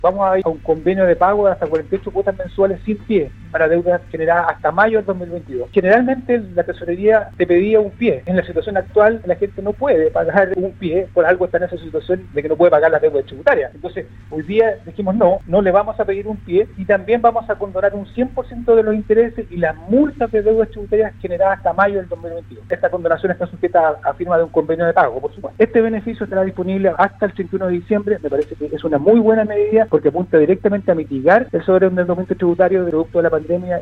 Vamos a ir a un convenio de pago de hasta 48 cuotas mensuales sin pie para deudas generadas hasta mayo del 2022. Generalmente la tesorería te pedía un pie. En la situación actual la gente no puede pagar un pie, por algo está en esa situación de que no puede pagar las deudas tributarias. Entonces hoy día dijimos no le vamos a pedir un pie y también vamos a condonar un 100% de los intereses y las multas de deudas tributarias generadas hasta mayo del 2022. Esta condonación está sujeta a firma de un convenio de pago, por supuesto. Este beneficio estará disponible hasta el 31 de diciembre. Me parece que es una muy buena medida porque apunta directamente a mitigar el sobreendeudamiento tributario producto de la pandemia.